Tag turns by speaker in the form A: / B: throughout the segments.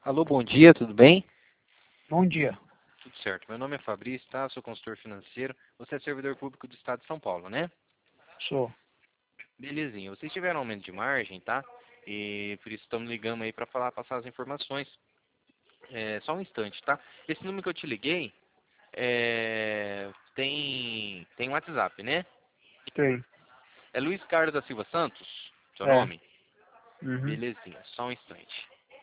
A: Alô, bom dia, tudo bem?
B: Bom dia.
A: Tudo certo. Meu nome é Fabrício, tá? Sou consultor financeiro. Você é servidor público do Estado de São Paulo, né?
B: Sou.
A: Belezinha. Vocês tiveram aumento de margem, tá? E por isso estamos ligando aí para passar as informações. Só um instante, tá? Esse número que eu te liguei tem WhatsApp, né?
B: Tem.
A: É Luiz Carlos da Silva Santos, seu
B: É.
A: nome?
B: Uhum.
A: Belezinha. Só um instante.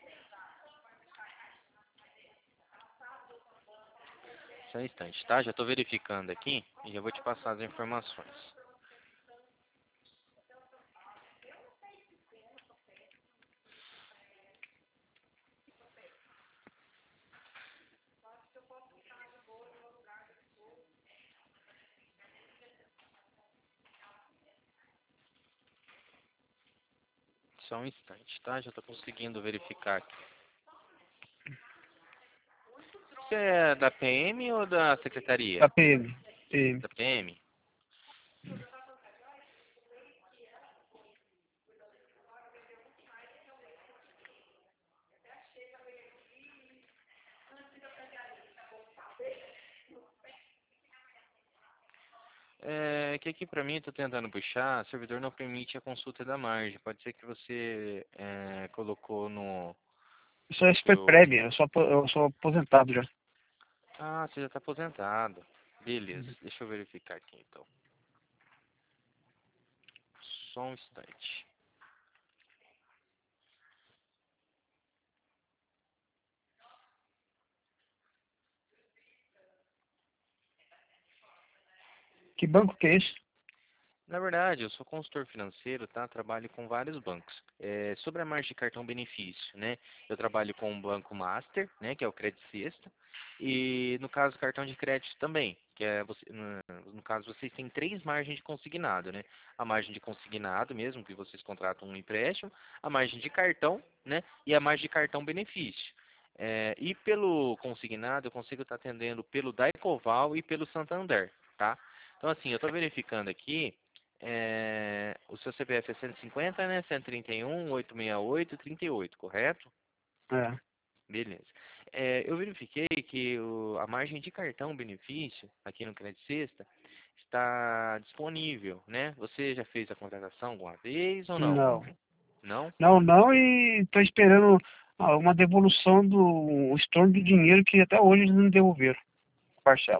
A: Só um instante, tá? Já estou verificando aqui e já vou te passar as informações. Só um instante, tá? Já estou conseguindo verificar aqui. Você é da PM ou da
B: Da
A: Secretaria?
B: PM. PM.
A: Da PM? Que aqui pra mim, estou tentando puxar, o servidor não permite a consulta da margem. Pode ser que você colocou
B: Isso
A: no
B: é super
A: seu...
B: prévia. Eu sou aposentado já.
A: Ah, você já está aposentado. Beleza, deixa eu verificar aqui então. Só um instante.
B: Que banco que é esse?
A: Na verdade, eu sou consultor financeiro, tá? Trabalho com vários bancos. Sobre a margem de cartão benefício, né? Eu trabalho com o Banco Master, né? Que é o Credit Sexta. E no caso, cartão de crédito também, que é no caso, vocês têm três margens de consignado, né? A margem de consignado mesmo, que vocês contratam um empréstimo, a margem de cartão, né? E a margem de cartão benefício. E pelo consignado, eu consigo estar atendendo pelo Daicoval e pelo Santander, tá? Então, assim, eu estou verificando aqui. O seu CPF é 150, né? 131, 868, 38, correto?
B: É.
A: Beleza. Eu verifiquei que a margem de cartão benefício aqui no Credit Sexta está disponível, né? Você já fez a contratação alguma vez ou não?
B: Não.
A: Não?
B: Não, não, e tô esperando uma devolução do estorno do dinheiro que até hoje eles não me devolveram. Parcela.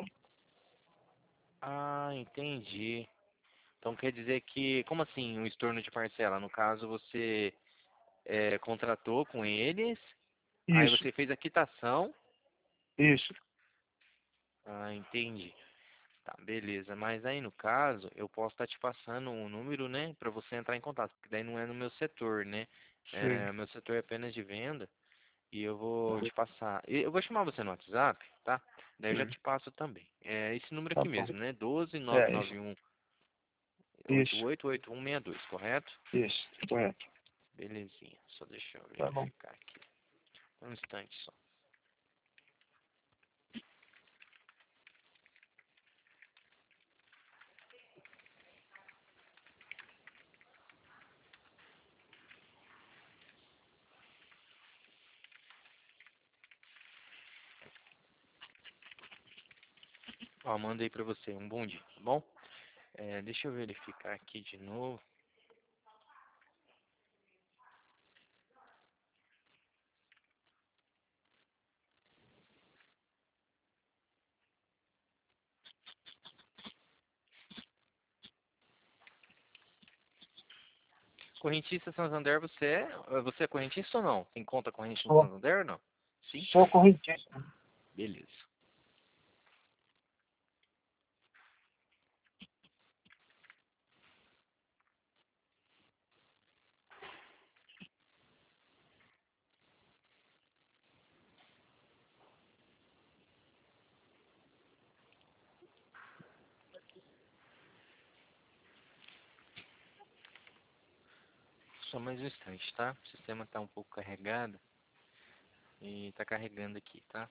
A: Ah, entendi. Então quer dizer que, como assim, um estorno de parcela? No caso, você contratou com eles, aí
B: Isso,
A: você fez a quitação.
B: isso.
A: Ah, entendi. Tá, beleza. Mas aí no caso, eu posso estar te passando um número, né, para você entrar em contato, porque daí não é no meu setor, né?
B: Sim.
A: Meu setor é apenas de venda e eu vou te passar. Eu vou chamar você no WhatsApp, tá? Daí eu já
B: Hum.
A: te passo também. Esse número
B: Tá
A: aqui
B: bom.
A: mesmo, né? 12
B: É, isso.
A: 991
B: Isso.
A: 888162, correto?
B: Isso. Correto.
A: Belezinha. Só deixa eu
B: Tá bom.
A: verificar aqui. Um instante só. Ó, mandei para você um bom dia, tá bom? Deixa eu verificar aqui de novo. Correntista Santander, você é correntista ou não? Tem conta corrente no
B: Sou.
A: Santander ou não? Sim?
B: Sou correntista.
A: Beleza. Só mais um instante, tá? O sistema está um pouco carregado e está carregando aqui, tá?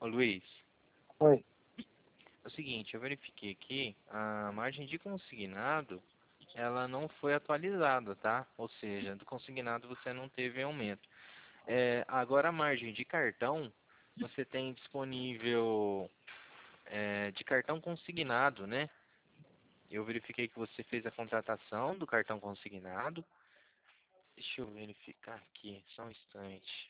A: Ô Luiz,
B: Oi.
A: é o seguinte, eu verifiquei aqui, a margem de consignado, ela não foi atualizada, tá? Ou seja, do consignado você não teve aumento. Agora a margem de cartão, você tem disponível de cartão consignado, né? Eu verifiquei que você fez a contratação do cartão consignado. Deixa eu verificar aqui, só um instante.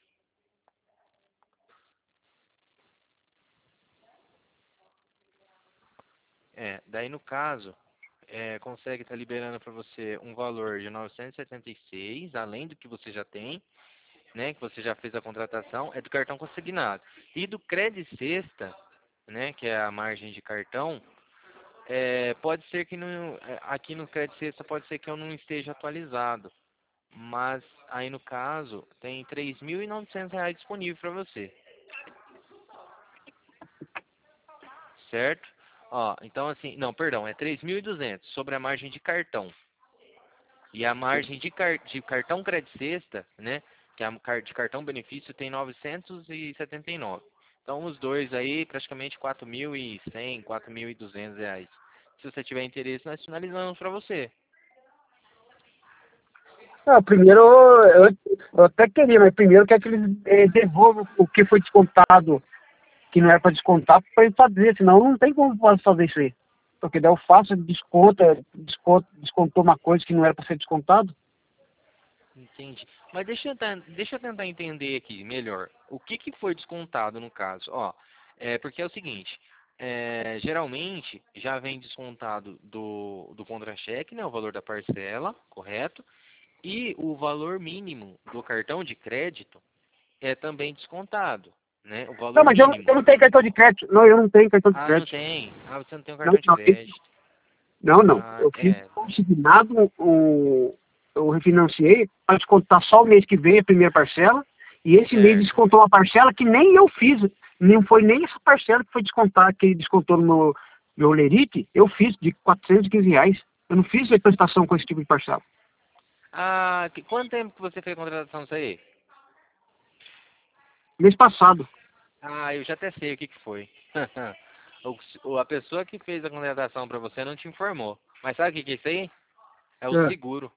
A: Daí no caso, consegue estar liberando para você um valor de 976, além do que você já tem, né, que você já fez a contratação, é do cartão consignado. E do Credit Sexta, né, que é a margem de cartão, pode ser que aqui no Credit Sexta pode ser que eu não esteja atualizado, mas aí no caso tem R$ 3.900 disponível para você, certo? Ó, então assim, não, perdão, é 3.200 sobre a margem de cartão. E a margem de cartão Credit Sexta, né, que é a de cartão benefício, tem 979. Então, os dois aí, praticamente 4.100, R$ 4.200. Se você tiver interesse, nós finalizamos para você.
B: Não, primeiro eu até queria, mas primeiro eu quero que eles devolvam o que foi descontado, que não era para descontar, para ele fazer, senão não tem como fazer isso aí. Porque daí eu faço, descontou uma coisa que não era para ser descontado.
A: Entendi. Mas deixa eu tentar entender aqui melhor. O que foi descontado no caso? Ó, porque é o seguinte, geralmente já vem descontado do contra-cheque, né, o valor da parcela, correto? E o valor mínimo do cartão de crédito é também descontado, né? O
B: Não,
A: valor
B: mas
A: mínimo.
B: eu não tenho cartão de crédito. Não, eu não tenho cartão de
A: Ah, não
B: crédito.
A: tem. Ah, você não tem um
B: Não,
A: cartão de
B: não.
A: crédito.
B: Não, não.
A: Ah,
B: Eu fiz consignado, eu refinanciei para descontar só o mês que vem a primeira parcela, e esse mês
A: certo.
B: descontou uma parcela que nem eu fiz. Não foi nem essa parcela que foi descontar, que ele descontou no meu Lerite, eu fiz de R$ 415. Eu não fiz a prestação com esse tipo de parcela.
A: Ah, quanto tempo que você fez a contratação disso aí?
B: Mês passado.
A: Ah, eu já até sei o que foi. A pessoa que fez a contratação para você não te informou. Mas sabe o que é isso aí? É o
B: É.
A: seguro.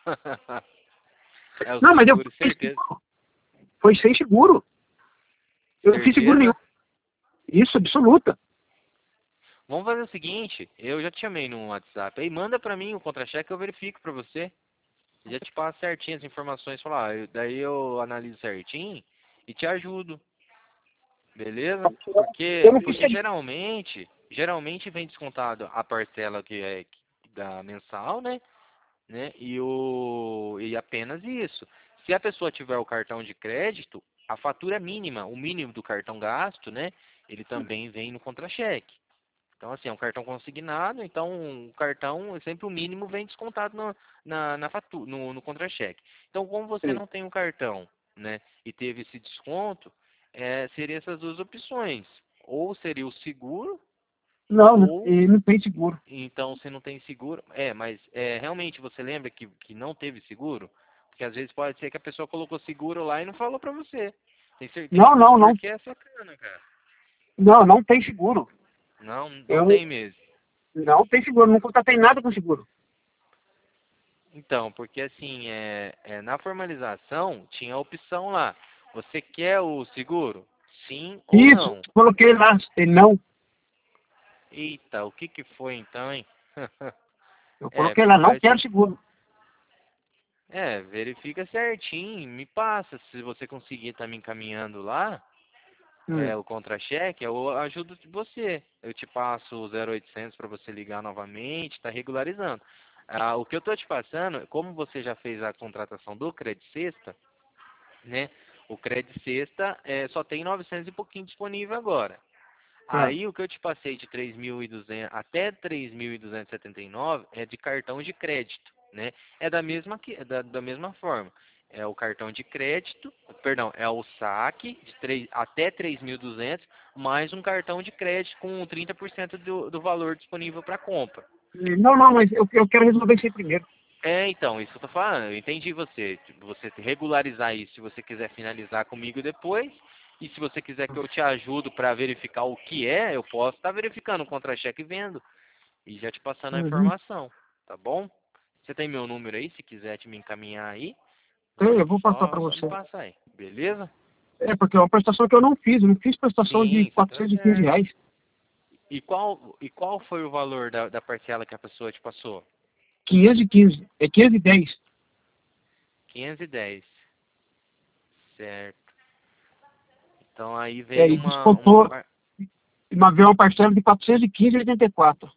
A: É o
B: Não, mas eu
A: seguro,
B: fiz
A: certeza.
B: seguro. Foi sem seguro. Eu não fiz seguro nenhum.
A: Certeza?
B: Isso, absoluta.
A: Vamos fazer o seguinte, eu já te chamei no WhatsApp. Aí manda pra mim o contra-cheque, eu verifico pra você. Já te passo certinho as informações, falar, daí eu analiso certinho e te ajudo, beleza?
B: Eu
A: Porque,
B: não fiz
A: porque
B: seguro.
A: geralmente vem descontado a parcela que é da mensal, né? E apenas isso. Se a pessoa tiver o cartão de crédito, a fatura mínima, o mínimo do cartão gasto, né? Ele também vem no contra-cheque. Então, assim, é um cartão consignado, então o cartão, sempre o mínimo vem descontado na fatura, no contra-cheque. Então, como você
B: Sim.
A: não tem um cartão, né, e teve esse desconto, seria essas duas opções. Ou seria o seguro,
B: Não,
A: ou
B: não tem seguro.
A: então você não tem seguro. Mas realmente você lembra que não teve seguro? Porque às vezes pode ser que a pessoa colocou seguro lá e não falou pra você. Tem
B: Não, não,
A: consultor
B: não.
A: que é sacana, cara.
B: Não, não tem seguro.
A: Não
B: Eu
A: tem mesmo.
B: não tem seguro, não contratei nada com seguro.
A: Então, porque assim, na formalização tinha a opção lá. Você quer o seguro? Sim ou
B: Isso,
A: não?
B: coloquei lá, ele não.
A: Eita, o que foi então, hein?
B: Eu coloquei lá, não quero seguro.
A: Verifica certinho, me passa. Se você conseguir estar me encaminhando lá,
B: Hum.
A: o contra-cheque, eu ajudo você. Eu te passo o 0800 para você ligar novamente, está regularizando. O que eu estou te passando, como você já fez a contratação do Credit Sexta, né? O Credit Sexta só tem 900 e pouquinho disponível agora.
B: É.
A: Aí o que eu te passei de 3.200 até 3.279 é de cartão de crédito, né? É da mesma forma. É o cartão de crédito, perdão, é o saque de até 3.200 mais um cartão de crédito com 30% do valor disponível para compra.
B: Não, não, mas eu quero resolver isso aí primeiro.
A: Então, isso que eu tô falando, eu entendi você. Tipo, você regularizar isso, se você quiser finalizar comigo depois, E se você quiser que eu te ajude para verificar o que é, eu posso estar verificando o contra-cheque e vendo. E já te passando a
B: Uhum.
A: informação, tá bom? Você tem meu número aí, se quiser te me encaminhar aí,
B: Eu vou passar para
A: só me
B: você.
A: passar aí, beleza?
B: É, porque é uma prestação que eu não fiz. Eu não fiz prestação de
A: Sim, você tá
B: 415
A: certo.
B: reais.
A: E qual foi o valor da parcela que a pessoa te passou?
B: 515. É 510.
A: 510, certo. Então aí
B: É,
A: veio
B: e
A: uma
B: descontou, veio uma parcela de 415,84.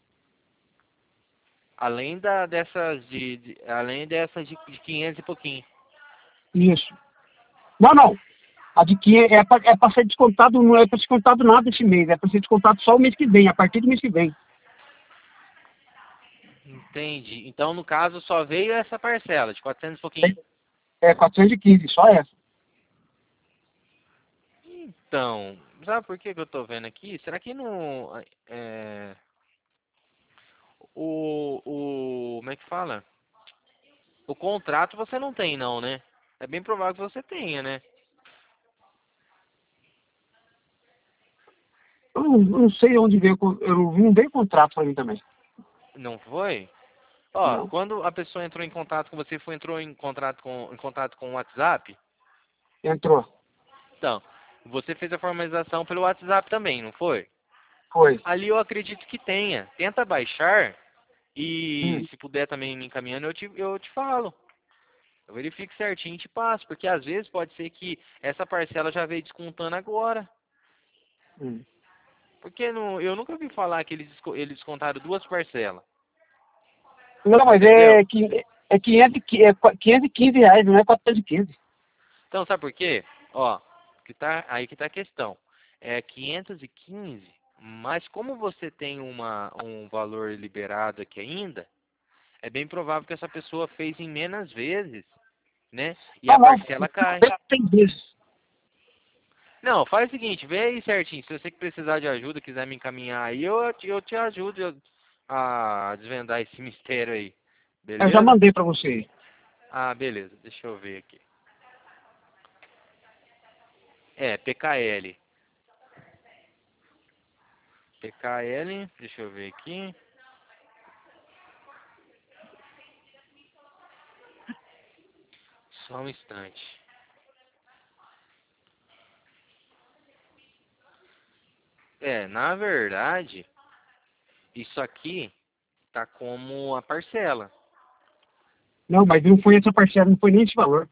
A: além dessas além dessas de 500 e pouquinho.
B: Isso. Não, não. A de 500 é para ser descontado, não é para ser descontado nada esse mês. É para ser descontado só o mês que vem, a partir do mês que vem.
A: Entendi. Então no caso só veio essa parcela de 400 e pouquinho.
B: É 415, só essa.
A: Então, sabe por que que eu tô vendo aqui? Será que não é, como é que fala? O contrato você não tem não, né? É bem provável que você tenha, né?
B: Eu não sei onde veio, eu não veio contrato para mim também.
A: Não foi? Ó,
B: Não.
A: quando a pessoa entrou em contato com você, entrou em contato com o WhatsApp,
B: Entrou.
A: então, você fez a formalização pelo WhatsApp também, não foi?
B: Foi.
A: Ali eu acredito que tenha. Tenta baixar e
B: Hum.
A: se puder também me encaminhando, eu te falo. Eu verifico certinho e te passo, porque às vezes pode ser que essa parcela já veio descontando agora.
B: Hum.
A: Porque eu nunca ouvi falar que eles descontaram duas parcelas.
B: Não, mas
A: Entendeu?
B: é 515 reais, não é 415.
A: Então, sabe por quê? Ó, aí que tá a questão. É 515, mas como você tem um valor liberado aqui ainda, é bem provável que essa pessoa fez em menos vezes, né? E
B: Não,
A: a
B: não.
A: parcela cai.
B: Tem vezes.
A: Não, faz o seguinte, vê aí certinho. Se você que precisar de ajuda, quiser me encaminhar aí, eu te ajudo a desvendar esse mistério aí.
B: Eu já
A: Beleza?
B: mandei para você.
A: Ah, beleza. Deixa eu ver aqui. É, PKL. PKL, deixa eu ver aqui. Só um instante. É, na verdade, isso aqui tá como a parcela.
B: Não, mas não foi essa parcela, não foi nem esse valor.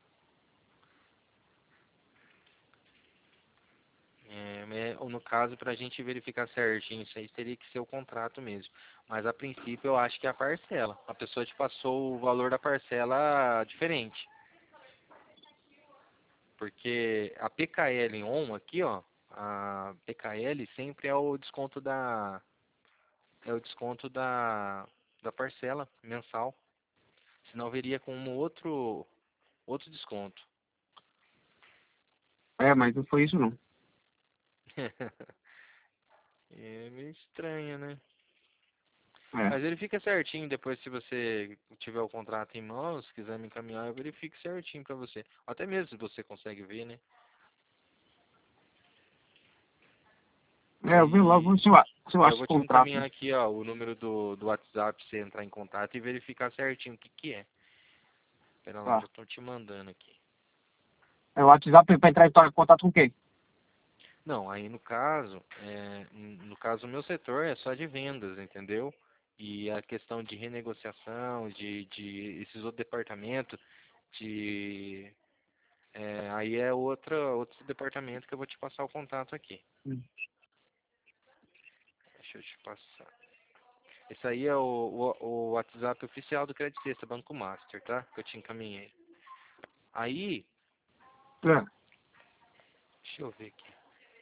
A: No caso, para a gente verificar certinho, isso aí teria que ser o contrato mesmo. Mas a princípio eu acho que é a parcela. A pessoa te passou o valor da parcela diferente. Porque a PKL on aqui, ó, a PKL sempre é o desconto da parcela mensal. Senão viria com um outro desconto.
B: É, mas não foi isso não.
A: É meio estranho, né?
B: É.
A: Mas verifica certinho depois se você tiver o contrato em mãos, se quiser me encaminhar, eu verifico certinho pra você. Até mesmo se você consegue ver, né?
B: Eu vi lá,
A: E,
B: se eu
A: e eu
B: acho
A: vou
B: o
A: te
B: contrato.
A: encaminhar aqui, ó, o número do WhatsApp pra você entrar em contato e verificar certinho o que que é. Pera lá,
B: Tá.
A: já tô te mandando aqui.
B: É o WhatsApp para entrar em contato com quem?
A: Não, aí no caso, o meu setor é só de vendas, entendeu? E a questão de renegociação, de esses outros departamentos, de aí é outro departamento que eu vou te passar o contato aqui.
B: Hum.
A: Deixa eu te passar. Esse aí é o WhatsApp oficial do Credit Sexta Banco Master, tá? Que eu te encaminhei. Aí,
B: É.
A: deixa eu ver aqui.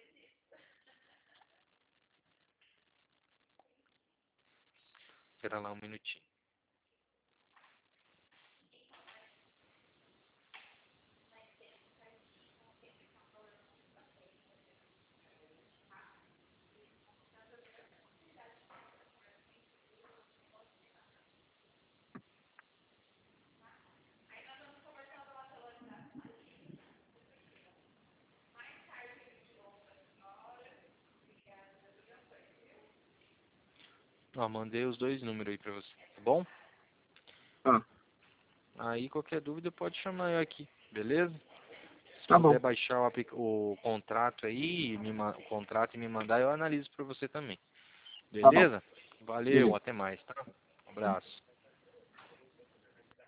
A: Espera lá um minutinho. Ó, mandei os dois números aí pra você, tá bom?
B: Ah,
A: Aí qualquer dúvida pode chamar eu aqui, beleza? Se
B: tá
A: puder
B: bom.
A: baixar o contrato aí, o contrato e me mandar, eu analiso pra você também.
B: Tá bom.
A: Beleza? Valeu,
B: Beleza.
A: até mais, tá? Um abraço.